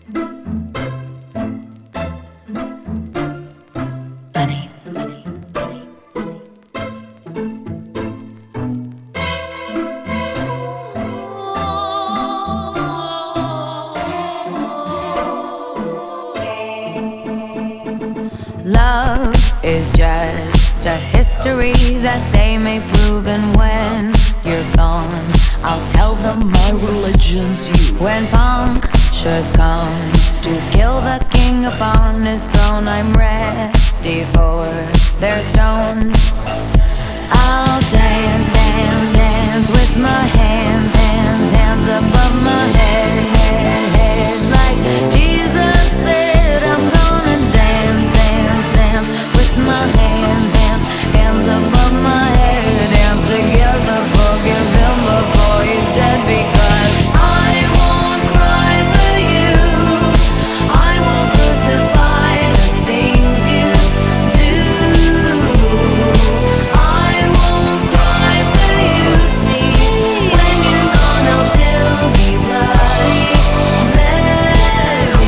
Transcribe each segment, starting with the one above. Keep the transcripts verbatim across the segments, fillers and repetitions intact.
Bunny, bunny, bunny, love is just a history that they may prove, and when you're gone, I'll tell them my religion's you. When punctures come to kill the king upon his throne, I'm ready for their stones. I'll dance, dance, dance with my hands, hands, hands above my head, head, head. Like Jesus said, I'm gonna dance, dance, dance with my hands, hands, hands above my head. Dance together, forgive him before he's dead, because I won't cry for you, I won't crucify the things you do. I won't cry for you, see, when you're gone I'll still be Bloody Mary.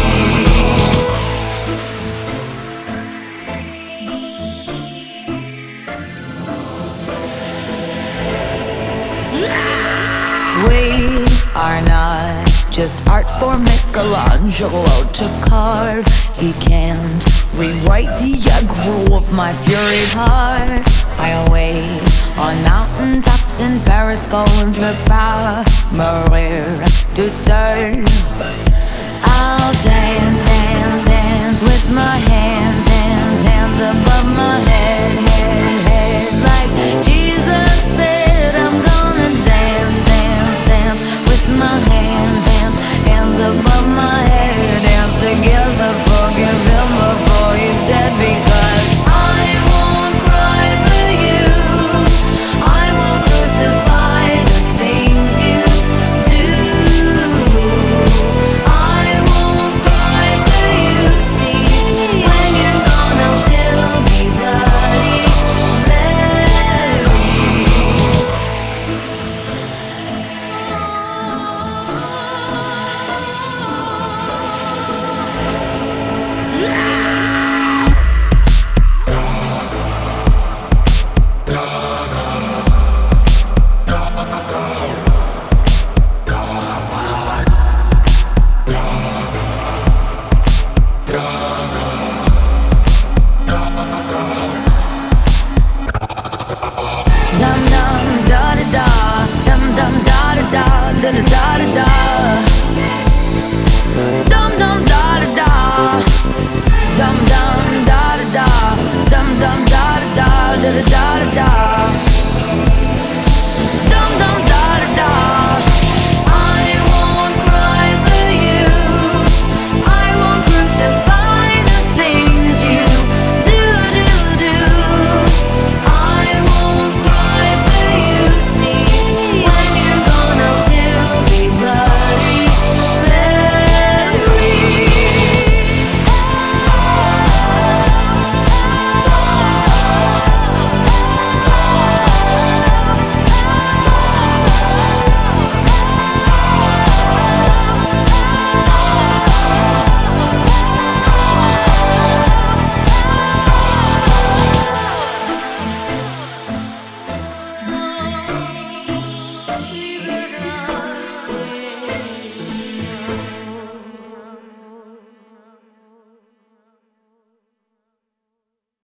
We are not just art for Michelangelo to carve. He can't rewrite the aggro of my fury heart. I'll wait on mountaintops in Paris, contre pas mourir toute seule. I'll dance, dance, dance with my hands, hands, hands above my head.